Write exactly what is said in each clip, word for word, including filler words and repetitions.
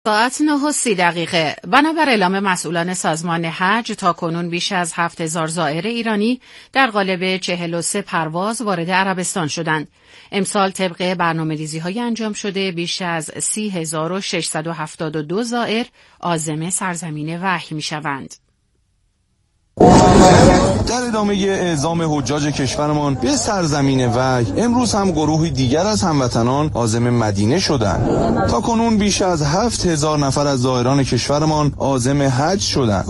ساعت نه و سی دقیقه. بنابر اعلام مسئولان سازمان حج تاکنون بیش از هفت هزار زائر ایرانی در قالب چهل و سه پرواز وارد عربستان شدند. امسال طبق برنامه‌ریزی‌های انجام شده بیش از سی هزار و ششصد و هفتاد و دو زائر عازم سرزمین وحی می‌شوند. در ادامه اعزام حجاج کشورمان به سرزمین وحی، امروز هم گروهی دیگر از هموطنان عازم مدینه شدند. تا کنون بیش از هفت هزار نفر از زائران کشورمان عازم حج شدند.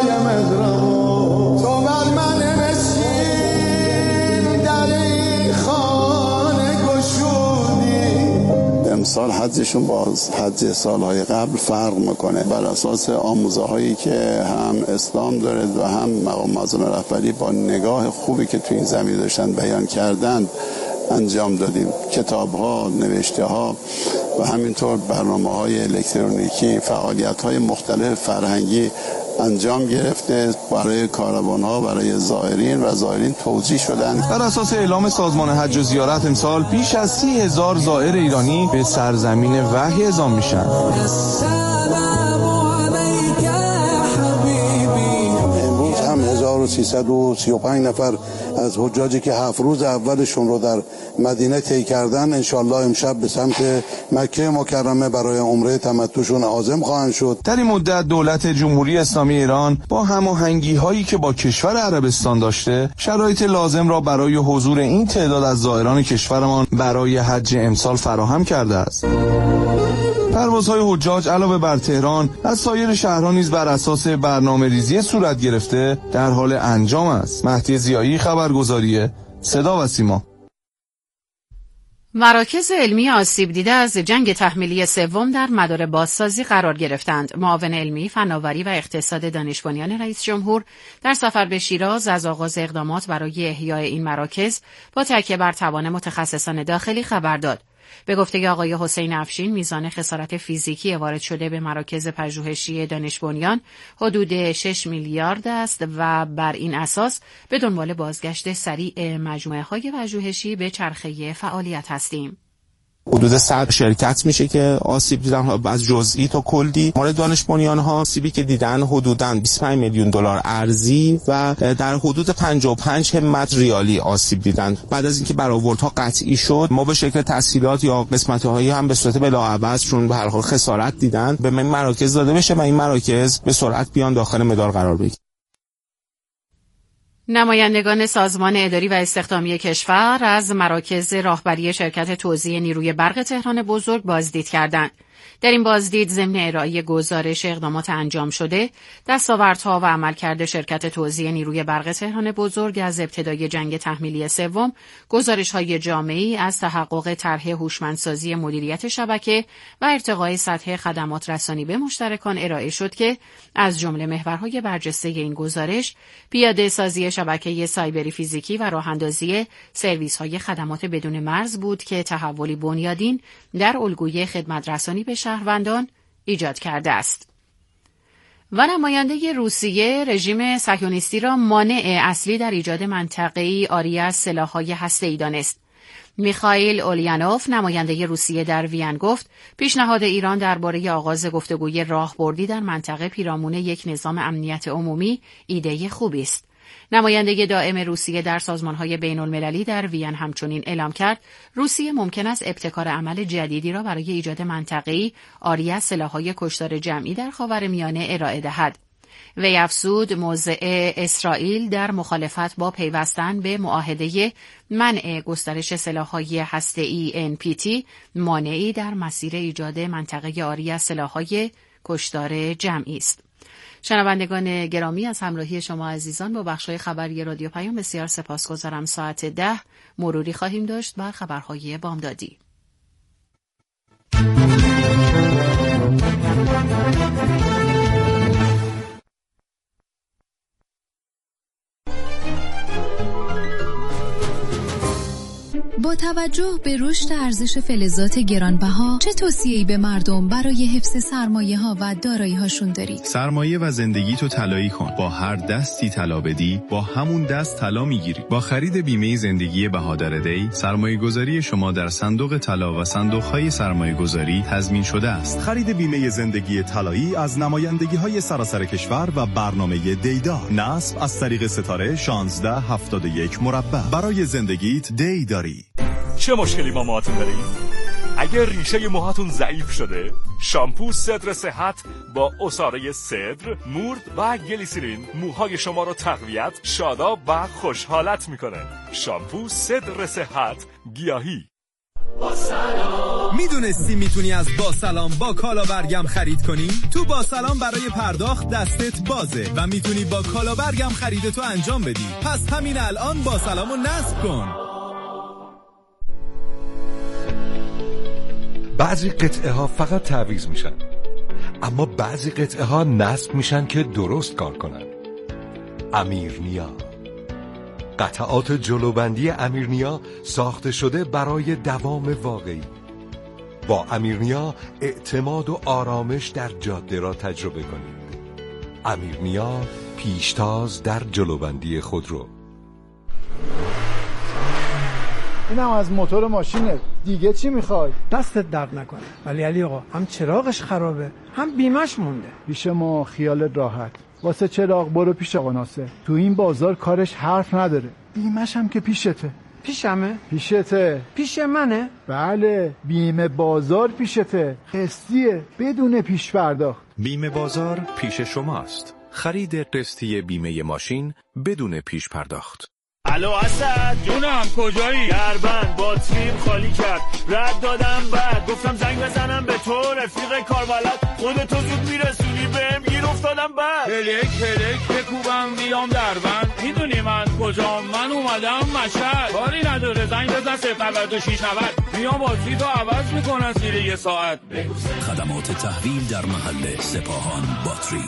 امسال حجشون با حج سالهای قبل فرق میکنه، بر اساس آموزه هایی که هم اسلام داره و هم مقام معظم رهبری با نگاه خوبی که تو این زمینه داشتن بیان کردن انجام دادیم. کتاب ها، نوشته ها و همینطور برنامه های الکترونیکی، فعالیت های مختلف فرهنگی انجام گرفته برای کاروان ها، برای زائرین و زائرین توزیع شدن. بر اساس اعلام سازمان حج و زیارت امسال بیش از سی هزار زائر ایرانی به سرزمین وحی اعزام میشن. امروز هم هزار و سیصد و سی و پنج نفر از حجاجی که هفت روز اولشون رو در مدینه طی کردن انشالله امشب به سمت مکه مکرمه برای عمره تمتعشون عازم خواهند شد. در این مدت دولت جمهوری اسلامی ایران با هماهنگی هایی که با کشور عربستان داشته شرایط لازم را برای حضور این تعداد از زائران کشورمان برای حج امسال فراهم کرده است. پروازهای حجاج علاوه بر تهران از سایر شهرها نیز بر اساس برنامه‌ریزی صورت گرفته در حال انجام است. مهدی ضیایی، خبرگزاری صدا و سیما. مراکز علمی آسیب دیده از جنگ تحمیلی سوم در مدار بازسازی قرار گرفتند. معاون علمی، فناوری و اقتصاد دانش بنیان رئیس جمهور در سفر به شیراز از آغاز اقدامات برای احیای این مراکز با تکیه بر توان متخصصان داخلی خبر داد. به گفته آقای حسین افشین، میزان خسارت فیزیکی وارد شده به مراکز پژوهشی دانش بنیان حدود شش میلیارد است و بر این اساس به دنبال بازگشت سریع مجموعه‌های پژوهشی به چرخه فعالیت هستیم. حدود صد شرکت میشه که آسیب دیدن، از جزئی تا کلی. مورد دانش بنیان ها آسیبی که دیدن حدوداً بیست و پنج میلیون دلار ارزی و در حدود پنجاه و پنج همت ریالی آسیب دیدن. بعد از اینکه برآوردها قطعی شد، ما به شکل تسهیلات یا قسمت‌هایی هم به صورت بلاعوض چون به هر حال خسارت دیدن به این مراکز داده بشه و این مراکز به سرعت بیان داخل مدار قرار بگیرن. نمایندگان سازمان اداری و استخدامی کشور از مراکز راهبری شرکت توزیع نیروی برق تهران بزرگ بازدید کردند. در این بازدید ضمن ارائه گزارش اقدامات انجام شده، دستاوردها و عملکرد شرکت توزیع نیروی برق تهران بزرگ از ابتدای جنگ تحمیلی سوم، گزارش‌های جامعی از تحقق طرح هوشمندسازی مدیریت شبکه و ارتقای سطح خدمات رسانی به مشترکان ارائه شد که از جمله محورهای برجسته این گزارش، پیاده سازی شبکه سایبری فیزیکی و راه‌اندازی سرویس‌های خدمات بدون مرز بود که تحولی بنیادین در الگوی خدمت رسانی به شهروندان ایجاد کرده است. و نماینده روسیه رژیم صهیونیستی را مانع اصلی در ایجاد منطقه‌ای عاری از سلاح‌های هسته‌ای دانست. میخائیل اولیانوف، نماینده روسیه در وین، گفت پیشنهاد ایران درباره آغاز گفتگوی راهبردی در منطقه پیرامون یک نظام امنیت عمومی ایده خوبی است. نماینده دائم روسیه در سازمان‌های بین‌المللی در وین همچنین اعلام کرد روسیه ممکن است ابتکار عمل جدیدی را برای ایجاد منطقه‌ای عاری از سلاح‌های کشتار جمعی در خاورمیانه ارائه دهد. وی افزود موضع اسرائیل در مخالفت با پیوستن به معاهده منع گسترش سلاح‌های هسته‌ای ان پی تی مانعی در مسیر ایجاد منطقه عاری از سلاح‌های کشتار جمعی است. شنوندگان گرامی، از همراهی شما عزیزان با بخش‌های خبری رادیو پیام بسیار سپاسگزارم. ساعت ده مروری خواهیم داشت بر خبرهای بامدادی. با با توجه به رشد ارزش فلزات گرانبها چه توصیه‌ای به مردم برای حفظ سرمایه‌ها و دارایی‌هاشون دارید؟ سرمایه و زندگی تو طلایی کن. با هر دستی طلا بدی، با همون دست طلا میگیری. با خرید بیمه زندگی بهادر دی، سرمایه‌گذاری شما در صندوق طلا و صندوق‌های سرمایه‌گذاری تضمین شده است. خرید بیمه زندگی طلایی از نمایندگی‌های سراسر کشور و برنامه دیدا. نصب از طریق ستاره شانزده هفتاد و یک مربع. برای زندگیت دی داری. چه مشکلی با موهاتون دارید؟ اگر ریشه موهاتون ضعیف شده، شامپو صدر صحت با عصاره صدر، مورد و گلیسرین موهای شما رو تقویت، شاداب و خوشحالت میکنه. شامپو صدر صحت گیاهی. با سلام. میدونستی میتونی از با سلام با کالابرگم خرید کنی؟ تو با سلام برای پرداخت دستت بازه و میتونی با کالابرگم خریدتو انجام بدی. پس همین الان با سلامو نصب کن. بعضی قطعه ها فقط تعویض میشن، اما بعضی قطعه ها نصب میشن که درست کار کنن. امیرنیا، قطعات جلوبندی امیرنیا ساخته شده برای دوام واقعی. با امیرنیا اعتماد و آرامش در جاده را تجربه کنید. امیرنیا، پیشتاز در جلوبندی خودرو. اینم از موتور ماشینه، دیگه چی میخوای؟ دستت درد نکنه. ولی علی آقا، هم چراغش خرابه هم بیمش مونده. پیش ما خیالت راحت. واسه چراغ برو پیش آقا ناصر. تو این بازار کارش حرف نداره. بیمش هم که پیشته. پیشمه؟ پیشته. پیش منه؟ بله، بیمه بازار پیشته. قسطیه، بدون پیش پرداخت. بیمه بازار پیش شماست. خرید قسطی بیمه ماشین بدون پیش پرداخت. الو اسد جونم، کجایی؟ دربند باتریم خالی کرد، رد دادم بعد گفتم زنگ بزنم به تو، رفیق کاربلد خودتو زود میرسونی بهم، گیر افتادم بعد هلک هلک بکوبم بیام دربند. میدونی من کجام؟ من اومدم مشهد. کاری نداره، زنگ بزن صفر نود و شش نود، میام باتری تو عوض میکنن زیر یه ساعت. خدمات تحویل در محل سپاهان باتری.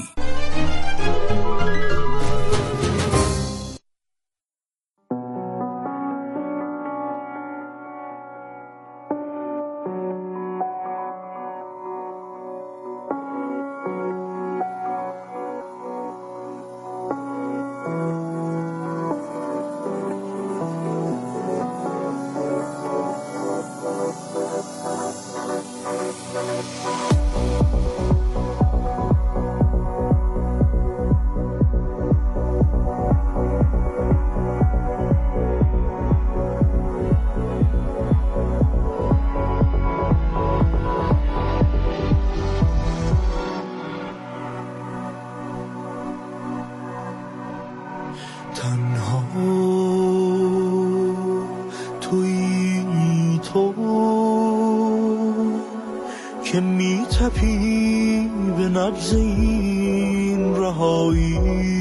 که میتپی به نبض این رهایی،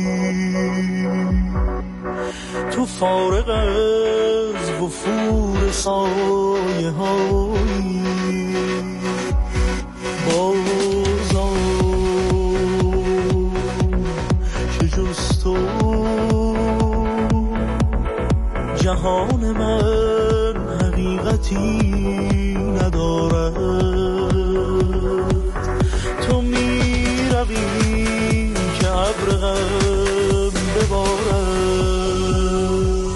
تو فارغ از وفور سایه هایی بازم که جز تو جهان من حقیقتی ندارد. تو میروی که ابر غم ببارد،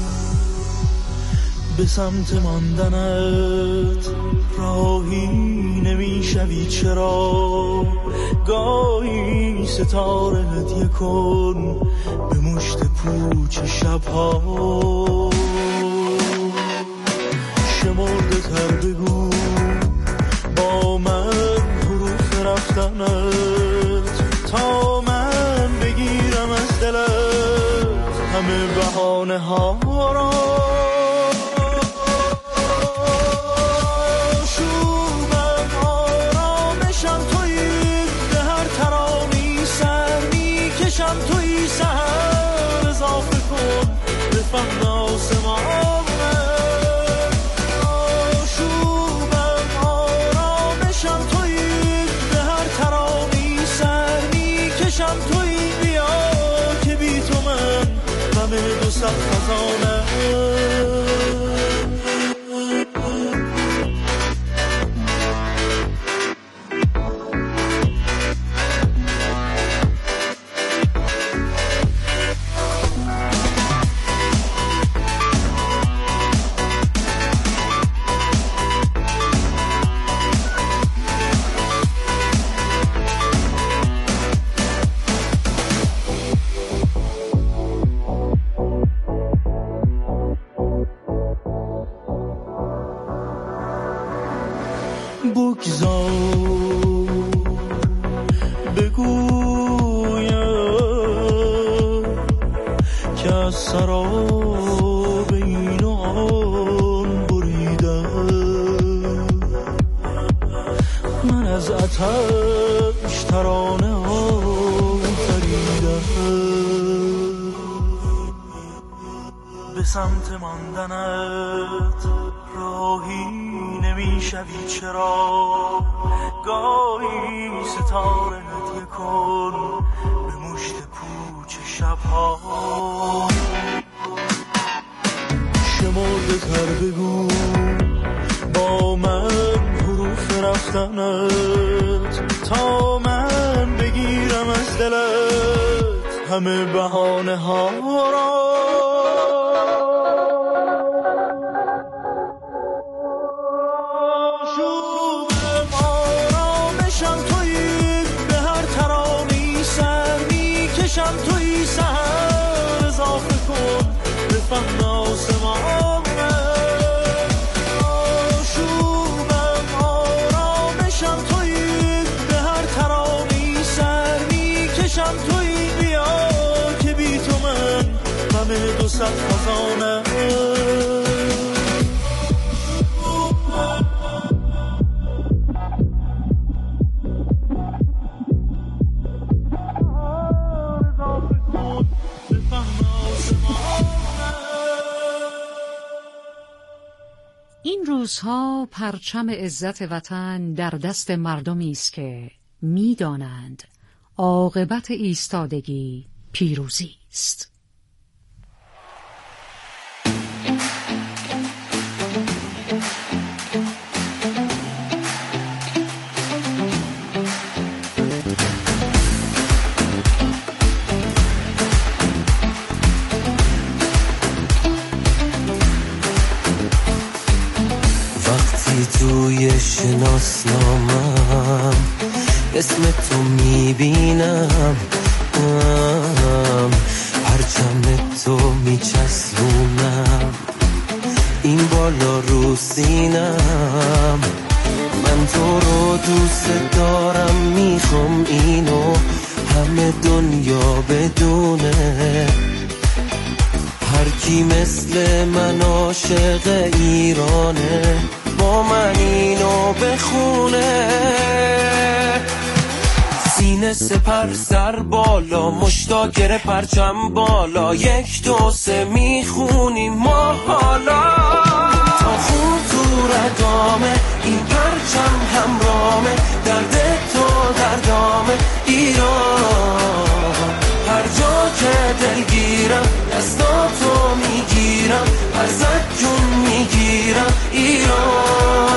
به سمت ماندنت راهی نمیشوی. چرا گاهی ستاره هدیه کن به مشت پوچ شبها، شمرده تر بگو با من حروف رفتنت، تا من بگیرم از دلت همه بهانه ها را. شومم آرامشم تویی، به هر ترانی سر میکشم تویی. سهر اضافه کن به فهم آسمان. دو صد خزانه سراب این و آن بریدم، من از آتش ترانه آفریدم. به سمت ماندنت راهی نمیشوی چرا، گاهی ستاره هدیه کن به مشت پوچ شبها. شمرده تر بگو با من حروف رفتنت، تا من بگیرم از دلت همه بهانه ها را. توی سهر اضافه کن به فهم آسمانه، آشوبم آرامشم توی به هر ترانی سر میکشم توی. بیا که بی تو من همه دو صد خزانه. این روزها پرچم عزت وطن در دست مردمی است که می‌دانند عاقبت ایستادگی پیروزی است. توی شناسنامم اسم تو میبینم، پرچم تو میچسبونم این بالا رو سینم. من تو رو دوست دارم، میخوام اینو همه دنیا بدونه. هر کی مثل من عاشق ایرانه با من اینو بخونه. سینه سپر سر بالا مشتاق پرچم بالا، یک دو سه میخونیم ما حالا. تا خون تو رگامه این پرچم همرامه، درد تو دردامه ایران. هر جا که دلگیرم دستاتو میگیرم، ازت جون میگیرم ایران.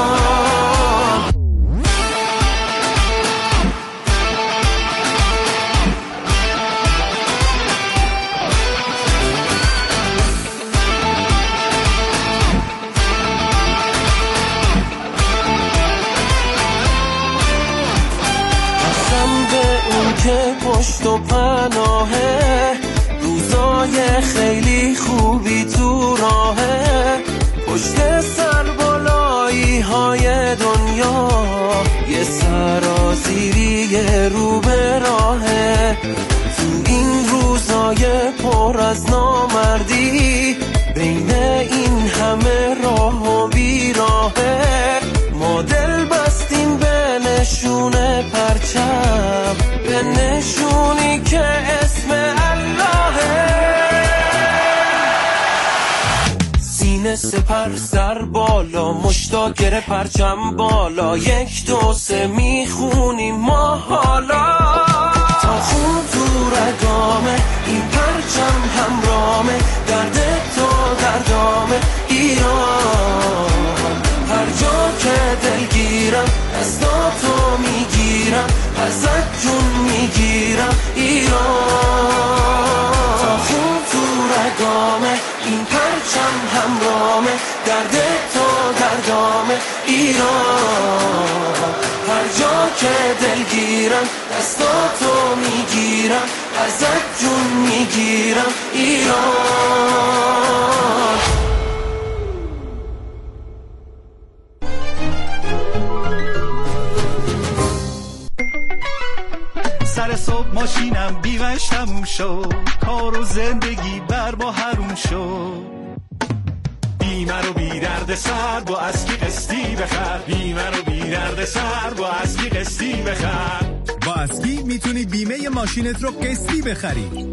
قسم به اون که پشت و پناهه، روزای خیلی خوبی تو راهه. پشت سر بالایی های دنیا یه سرازیری رو به راهه. تو این روزای پر از نامردی بین این همه راه و بیراهه، ما دل بستیم به نشون پرچم، به نشونی که اسم اللهه. سینه سپر سر بالا مشتاق پرچم بالا، یک دو سه میخونیم ما حالا. تا خون تو رگامه این پرچم همرامه، درد تو دردامه ایران. هر جا که دلگیرم دستاتو میگیرم، ازت جون میگیرم ایران. تا خون تو رگامه این پرچم همرامه، درد تو دردامه ایران. هر جا که دلگیرم دستاتو میگیرم، ازت جون میگیرم ایران. سر صبح ماشینم بیمش تموم شد، کار و زندگی بر ما حروم شد. بیمه رو بی درد سر با اسکی قسطی بخر، بیمه رو بی درد سر با اسکی قسطی بخر. با اسکی میتونی بیمه ماشینت رو قسطی بخری.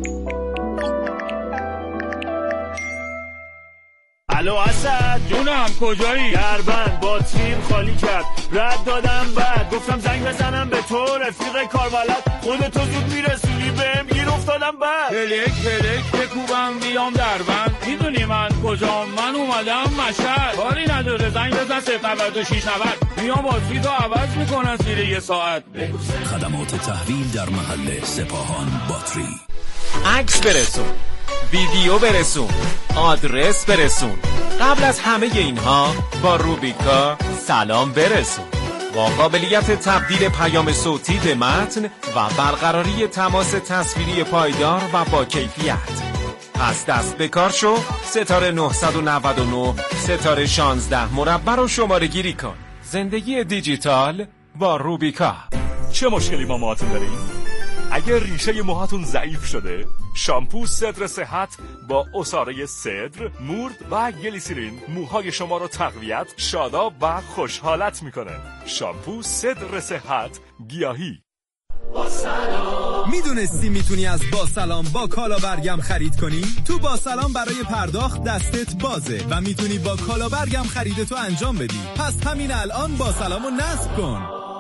الو اسد جونم کجایی؟ دربند باتریم خالی کرد، رد دادم بعد گفتم زنگ بزنم به تو رفیق کاربلد، خودتو زود میرسونی بهم گیر افتادم بعد. پلک پلک بکوبم بیام دربند، میدونی من کجام؟ من اومدم مشهد. کاری نداره زنگ بزن صفر نود و شش نود، میام باتریتو عوض میکنن زیر یه ساعت. خدمات تحویل در محل سپاهان باتری. عکس برسون، ویدیو برسون، آدرس برسون. قبل از همه اینها با روبیکا سلام برسون. با قابلیت تبدیل پیام صوتی به متن و برقراری تماس تصویری پایدار و با کیفیت. پس دست به کار شو، ستاره نه نه نه ستاره شانزده مربع رو شماره گیری کن. زندگی دیجیتال با روبیکا. چه مشکلی با موهاتون داریم؟ اگر ریشه موهاتون ضعیف شده، شامپو صدر صحت با عصاره صدر، مورد و گلیسرین موهای شما رو تقویت، شاداب و خوشحالت میکنه. شامپو صدر صحت گیاهی. با سلام. میدونستی میتونی از با سلام با کالا برگم خرید کنی؟ تو با سلام برای پرداخت دستت بازه و میتونی با کالا برگم خریدتو انجام بدی. پس همین الان با سلامو نصب کن.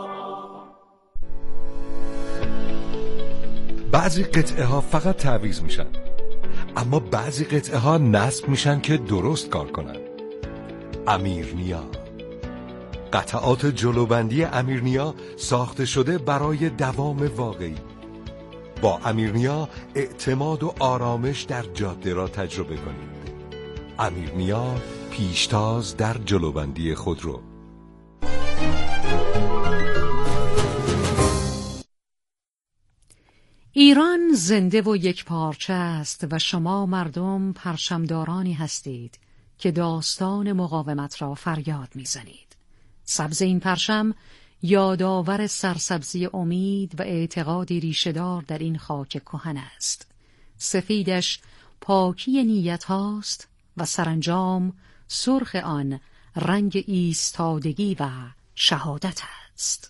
بعضی قطعه ها فقط تعویض میشن، اما بعضی قطعه ها نصب میشن که درست کار کنن. امیرنیا، قطعات جلوبندی امیرنیا ساخته شده برای دوام واقعی. با امیرنیا اعتماد و آرامش در جاده را تجربه کنید. امیرنیا، پیشتاز در جلوبندی خودرو. ایران زنده و یک پارچه است و شما مردم پرچمدارانی هستید که داستان مقاومت را فریاد میزنید. سبز این پرچم یادآور سرسبزی امید و اعتقادی ریشه‌دار در این خاک کهن است. سفیدش پاکی نیت هاست و سرانجام سرخ آن رنگ ایستادگی و شهادت است.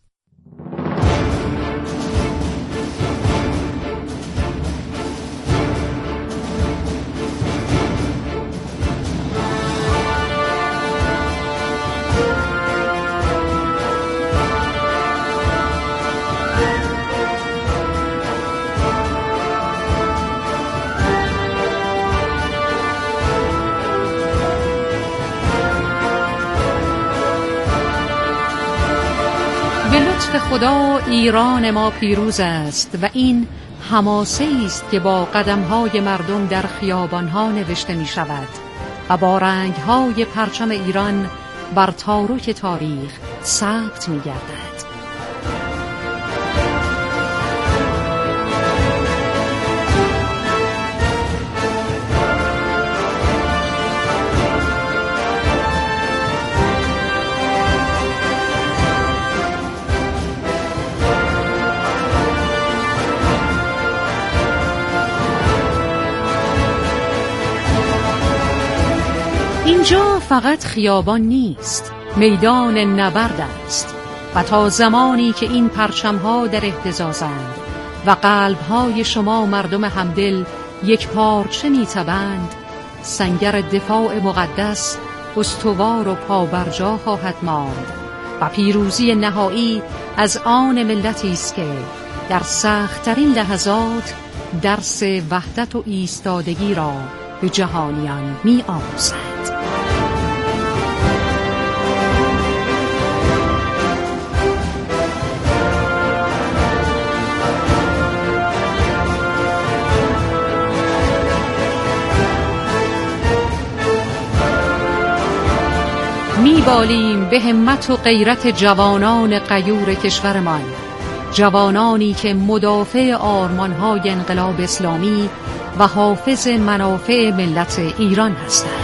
خدا ایران ما پیروز است و این حماسه است که با قدم‌های مردم در خیابان‌ها نوشته می‌شود و با رنگ‌های پرچم ایران بر تارک تاریخ ثبت می‌گردد. اینجا فقط خیابان نیست، میدان نبرد است و تا زمانی که این پرچم‌ها در اهتزازند و قلب‌های شما مردم همدل یک پارچه می‌تابند، سنگر دفاع مقدس استوار و پابرجا خواهد ماند و پیروزی نهایی از آن ملتی است که در سخت‌ترین لحظات درس وحدت و ایستادگی را به جهانیان می‌آموزد. میبالیم به همت و غیرت جوانان غیور کشورمان، جوانانی که مدافع آرمان‌های انقلاب اسلامی و حافظ منافع ملت ایران هستند.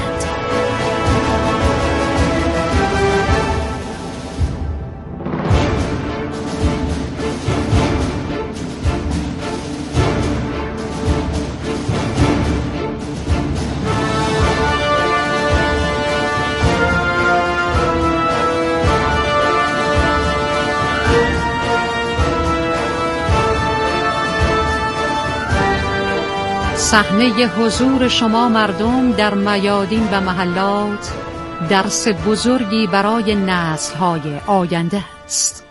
صحنه حضور شما مردم در میادین و محلات درس بزرگی برای نسل‌های آینده است.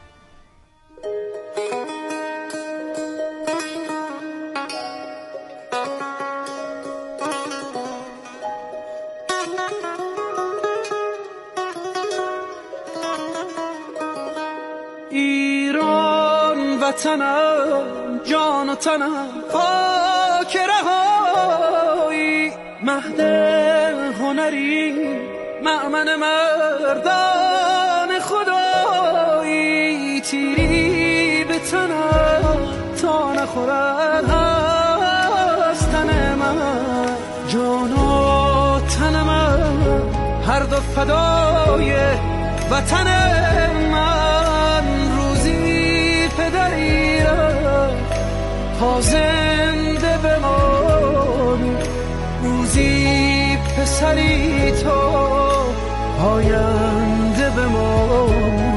ایران وطنم، جان و تنم، خاک رهایی، مهد هنری، مأمن مردان خدایی، تیری به تنم تا نخورد از تن من، جان و تن من هر دو فدای وطن من. روزی پدری را تا زنده بمانی، روزی پسری تو آینده بمانی.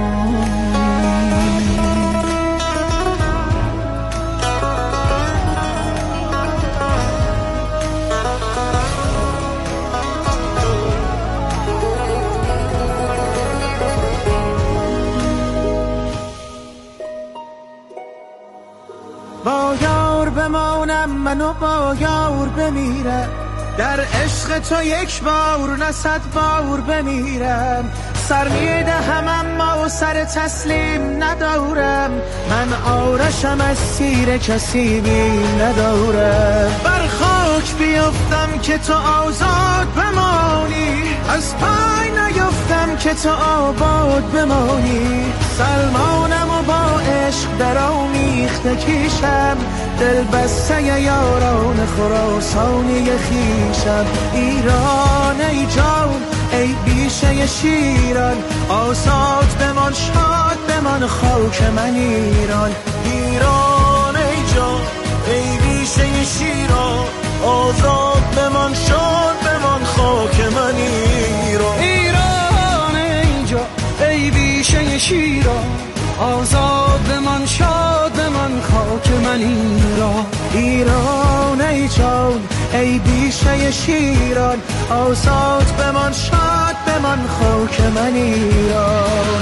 با یار بمانم منو با یار بمیرم، در عشق تو یک بار نه صد بار بمیرم. سر میدهم اما سر تسلیم ندارم، من آرشم از سیر کسی بیم ندارم. بر خاک بیفتم که تو آزاد بمانی، از پای نیفتم که تو آباد بمانی. سلمانم و با عشق در آمیخته کیشم، دل بسته یاران خراسانی خیشم. ایران ای جان ای بیشه شیران، آزاد بمان شاد بمان خاک من ایران. ایران ای جان ای بیشه شیران، آزاد بمان شاد بمان خاک من ایران. ایران ای جان ای بیشه شیران، آزاد بمان شاد بمان خاک من ایران. ایران ای جان ای بیشه شیران، آزاد بمان شاد بمان خاک من ایران.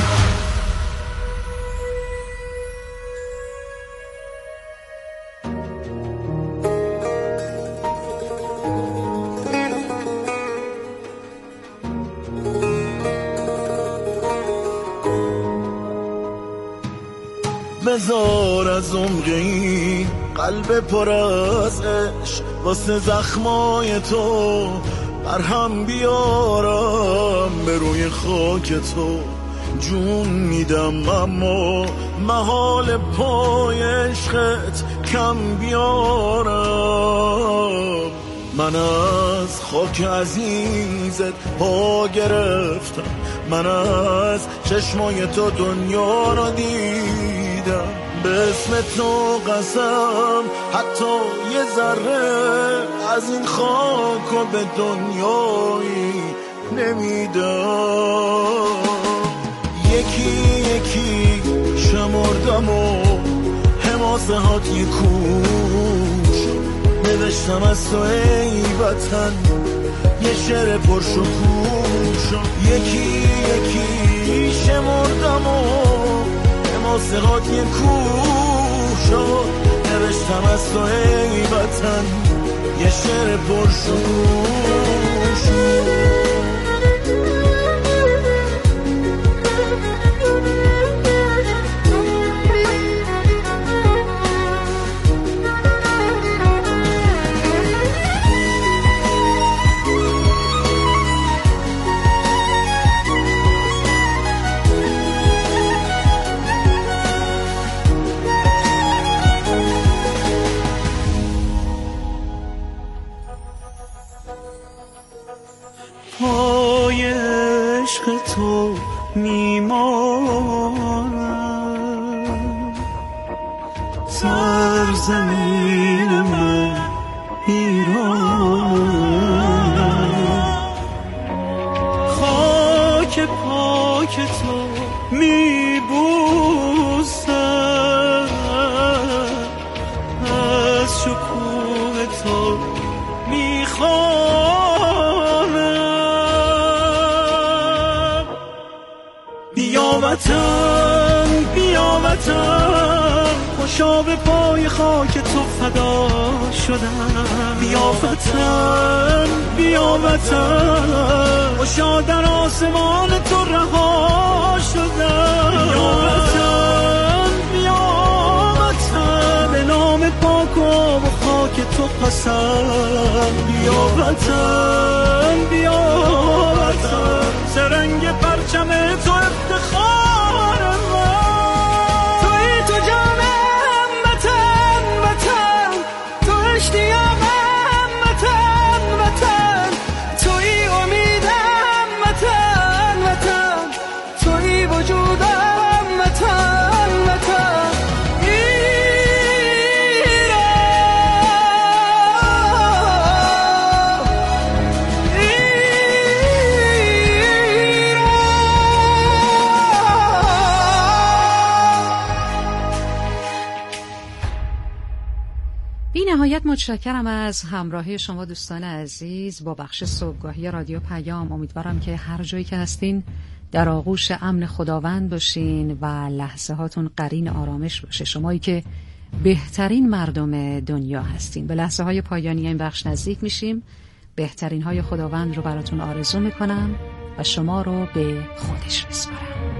بذار از عمقی قلب پر از عشق، واسه زخمای تو برهم بیارم. به روی خاک تو جون میدم اما محال پای عشقت کم بیارم. من از خاک عزیزت پا گرفتم، من از چشمای تو دنیا را دیدم. به اسم تو قسم حتی یه ذره از این خاک و به دنیایی نمیدم. یکی یکی شمردم و حماسه هات یه کوش، نوشتم از تو ای وطن یه شعر پرشکوش. یکی یکی شمردم و حماسه هات یه کوش، نوشتم از تو ای وطن یه شعر پرشکوش. پای عشق تو میمانم، سرزمین من ایران. خاک پاک تو میبوسم، از شکوه تو پاشا به پای خاک تو فدا شدم. بیا وطن بیا وطن باشا در آسمان تو رها شدم. بیا وطن بیا وطن به نام پاک و خاک تو قسم. بیا وطن بیا وطن سرنگ پرچم تو افتخار من. توی تو جانم وطن وطن تو اشتیاقم وطن وطن توی امیدم وطن وطن توی وجودم وطن وطن نهایت متشکرم از همراهی شما دوستان عزیز با بخش صبحگاهی رادیو پیام. امیدوارم که هر جایی که هستین در آغوش امن خداوند باشین و لحظه هاتون قرین آرامش باشه. شمایی که بهترین مردم دنیا هستین. به لحظه های پایانی این بخش نزدیک میشیم. بهترین های خداوند رو براتون آرزو میکنم و شما رو به خودش بسپارم.